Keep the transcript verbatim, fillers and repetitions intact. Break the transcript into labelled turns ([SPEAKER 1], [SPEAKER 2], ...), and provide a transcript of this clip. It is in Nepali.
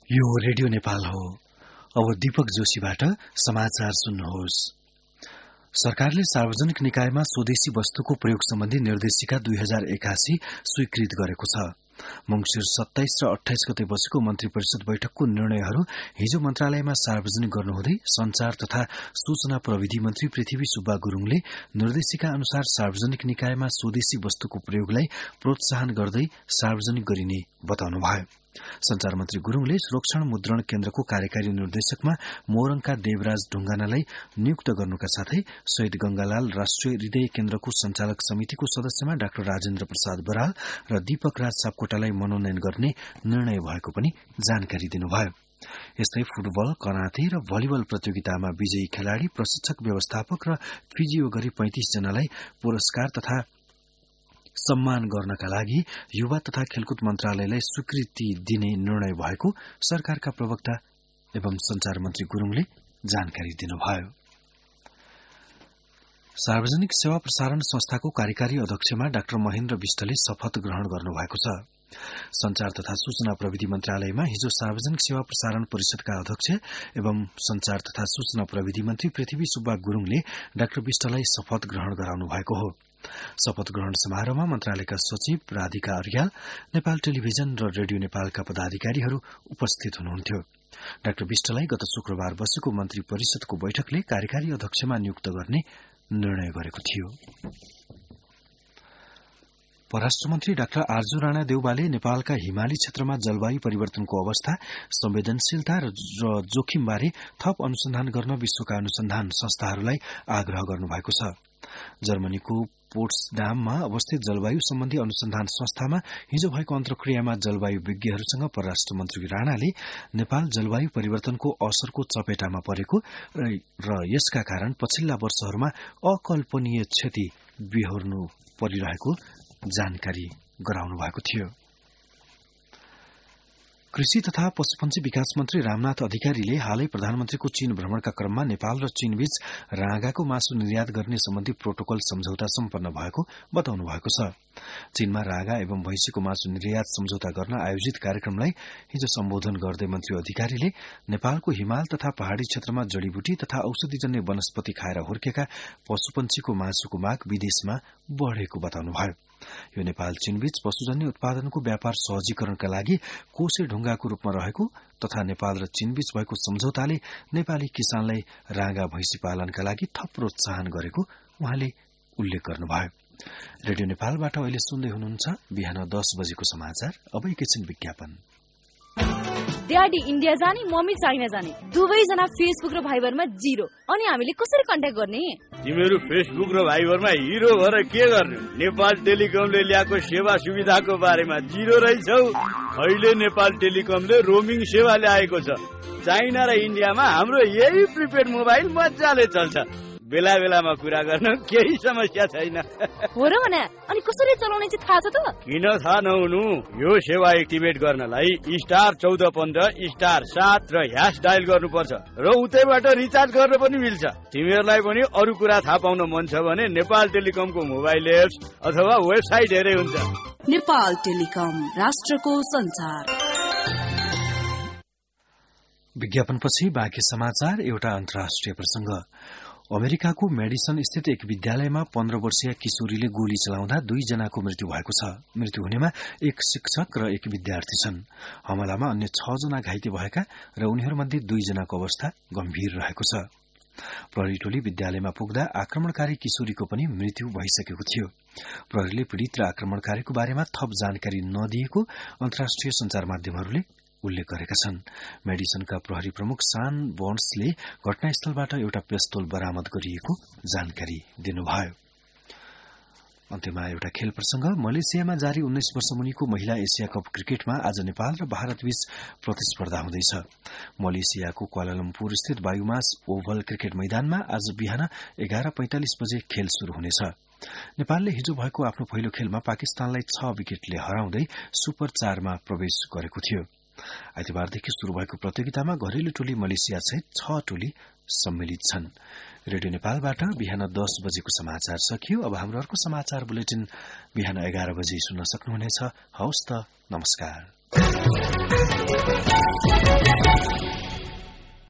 [SPEAKER 1] यो रेडियो नेपाल हो। अब दीपक जोशीबाट समाचार सुन्नुहोस्। सरकारले सार्वजनिक निकायमा स्वदेशी वस्तुको प्रयोग सम्बन्धी निर्देशिका दुई हजार एकासी स्वीकृत गरेको छ। मंगिर सत्ताइस र अठाइस गते बसेको मन्त्री परिषद बैठकको निर्णयहरू हिजो मन्त्रालयमा सार्वजनिक गर्नुहुँदै संचार तथा सूचना प्रविधि मन्त्री पृथ्वी सुब्बा गुरूङले निर्देशिका अनुसार सार्वजनिक निकायमा स्वदेशी वस्तुको प्रयोगलाई प्रोत्साहन गर्दै सार्वजनिक गरिने बताउनुभयो। संचार मन्त्री गुरूङले सुरक्षण मुद्रण केन्द्रको कार्यकारी निर्देशकमा मोरङका देवराज ढुङ्गानालाई नियुक्त गर्नुका साथै शहीद गंगालाल राष्ट्रिय हृदय केन्द्रको संचालक समितिको सदस्यमा डाक्टर राजेन्द्र प्रसाद बराल र दीपक राज सापकोटालाई मनोनयन गर्ने निर्णय भएको पनि जानकारी दिनुभयो। यस्तै फुटबल, कराते र भलिबल प्रतियोगितामा विजयी खेलाड़ी, प्रशिक्षक, व्यवस्थापक र फिजियो गरी पैंतिस जनालाई पुरस्कार तथा सम्मान गर्नका लागि युवा तथा खेलकुद मन्त्रालयलाई स्वीकृति दिने निर्णय भएको सरकारका प्रवक्ता एवं संचार मन्त्री गुरूङले जानकारी दिनुभयो। सार्वजनिक सेवा प्रसारण संस्थाको कार्यकारी अध्यक्षमा डाक्टर महेन्द्र विष्टले शपथ ग्रहण गर्नुभएको छ। संचार तथा सूचना प्रविधि मन्त्रालयमा हिजो सार्वजनिक सेवा प्रसारण परिषदका अध्यक्ष एवं संचार तथा सूचना प्रविधि मन्त्री पृथ्वी सुब्बा गुरूङले डाक्टर विष्टलाई शपथ ग्रहण गराउनु भएको हो। शपथ ग्रहण समारोहमा मन्त्रालयका सचिव राधिका अर्याल, नेपाल टेलिभिजन र रेडियो नेपालका पदाधिकारीहरू उपस्थित हुनुहुन्थ्यो। डाक्टर विष्टलाई गत शुक्रबार बसेको मन्त्री परिषदको बैठकले कार्यकारी अध्यक्षमा नियुक्त गर्ने निर्णय गरेको थियो। परराष्ट्र मन्त्री डाक्टर आर्जु राणा देउवाले नेपालका हिमाली क्षेत्रमा जलवायु परिवर्तनको अवस्था, संवेदनशीलता र जोखिमबारे थप अनुसन्धान गर्न विश्वका अनुसन्धान संस्थाहरूलाई आग्रह गर्नुभएको छ। जर्मनीको पोट्सडाममा अवस्थित जलवायु सम्बन्धी अनुसन्धान संस्थामा हिजो भएको अन्तर्क्रियामा जलवायु विज्ञहरूसँग परराष्ट्र मन्त्री राणाले नेपाल जलवायु परिवर्तनको असरको चपेटामा परेको र यसका कारण पछिल्ला वर्षहरूमा अकल्पनीय क्षति बिहोर्नु परिरहेको जानकारी गराउनु भएको थियो। कृषि तथा पशुपन्छी विकास मन्त्री रामनाथ अधिकारीले हालै प्रधानमन्त्रीको चीन भ्रमणका क्रममा नेपाल र चीनबीच राँगाको मासु निर्यात गर्ने सम्बन्धी प्रोटोकल सम्झौता सम्पन्न भएको बताउनु भएको छ। चीनमा राँगा एवं भैंसीको मासु निर्यात सम्झौता गर्न आयोजित कार्यक्रमलाई हिजो सम्बोधन गर्दै मन्त्री अधिकारीले नेपालको हिमाल तथा पहाड़ी क्षेत्रमा जड़ीबुटी तथा औषधिजन्य वनस्पति खाएर हुर्केका पशुपन्छीको मासुको माग विदेशमा बढ़ेको बताउनुभयो। यो नेपाल चीनबीच पशुजन्य उत्पादनको व्यापार सहजीकरणका लागि कोसे ढुङ्गाको रूपमा रहेको तथा नेपाल र चीनबीच भएको सम्झौताले नेपाली किसानलाई राँगा भैंसी पालनका लागि थप प्रोत्साहन गरेको उहाँले उल्लेख गर्नुभयो। रेडियो नेपालबाट अहिले सुन्दै हुनुहुन्छ बिहान दस बजेको समाचार। अब एकैछिन विज्ञापन।
[SPEAKER 2] ड्याडी इन्डिया जाने, मम्मी चाइना जाने, दुवैजना फेसबुक र भाइबरमा जिरो। अनि हामीले कसरी कन्ट्याक्ट गर्ने?
[SPEAKER 3] तिमीहरू फेसबुक र भाइबरमा हिरो भएर के गर्ने? नेपाल टेलिकमले ल्याएको सेवा सुविधाको बारेमा जिरो रहेछौ। अहिले नेपाल टेलिकमले रोमिङ सेवा ल्याएको छ। चाइना र इन्डियामा हाम्रो यही प्रिपेड मोबाइल मजाले चल्छ। बेला बेलामा कुरा गर्न केही समस्या छैन।
[SPEAKER 2] हो र भने अनि कसरी चलाउने चाहिँ थाहा छ त?
[SPEAKER 3] किन थाहा नहुनु? यो सेवा एक्टिभेट गर्नलाई स्टार चौध पन्ध्र स्टार सात र ह्यास डायल गर्नुपर्छ र उतैबाट रिचार्ज गर्न पनि मिल्छ। तिमीहरूलाई पनि अरू कुरा थाहा पाउन मन छ भने नेपाल टेलिकमको मोबाइल एप्स अथवा वेबसाइट हेरे हुन्छ।
[SPEAKER 4] नेपाल टेलिकम, राष्ट्रको संचार।
[SPEAKER 1] विज्ञापनपछि बाँकी समाचार। एउटा अन्तर्राष्ट्रिय प्रसंग। अमेरिकाको मेडिसन स्थित एक विद्यालयमा पन्ध्र वर्षीय किशोरीले गोली चलाउँदा दुईजनाको मृत्यु भएको छ। मृत्यु हुनेमा एक शिक्षक र एक विद्यार्थी छन्। हमलामा अन्य छ जना घाइते भएका र उनीहरूमध्ये दुईजनाको अवस्था गम्भीर रहेको छ। प्रहरी टोली विद्यालयमा पुग्दा आक्रमणकारी किशोरीको पनि मृत्यु भइसकेको थियो। प्रहरीले पीड़ित र आक्रमणकारीको बारेमा थप जानकारी नदिएको अन्तर्राष्ट्रिय संचार माध्यमहरूले उल्लेख गरेका छन्। मेडिसनका प्रहरी प्रमुख सान बोन्सले घटनास्थलबाट एउटा पिस्तोल बरामद गरिएको जानकारी दिनुभयो। अन्त्यमा एउटा खेल प्रसंग। मलेसियामा जारी उन्नाइस वर्ष मुनिको महिला एसिया कप क्रिकेटमा आज नेपाल र भारतबीच प्रतिस्पर्धा हुँदैछ। मलेसियाको क्वालालम्पुर स्थित बायुमास ओभल क्रिकेट मैदानमा आज बिहान एघार पैंतालिस बजे खेल शुरू हुनेछ। नेपालले हिजो भएको आफ्नो पहिलो खेलमा पाकिस्तानलाई छ विकेटले हराउँदै सुपर चारमा प्रवेश गरेको थियो। आइतबारदेखि शुरू भएको प्रतियोगितामा घरेलु टोली मलेसिया सहित छ टोली सम्मिलित छन्। रेडियो नेपालबाट बिहान दस बजेको समाचार सकियो। अब हाम्रो अर्को समाचार बुलेटिन बिहान एघार बजे सुन्न सक्नुहुनेछ। हवस् त, नमस्कार।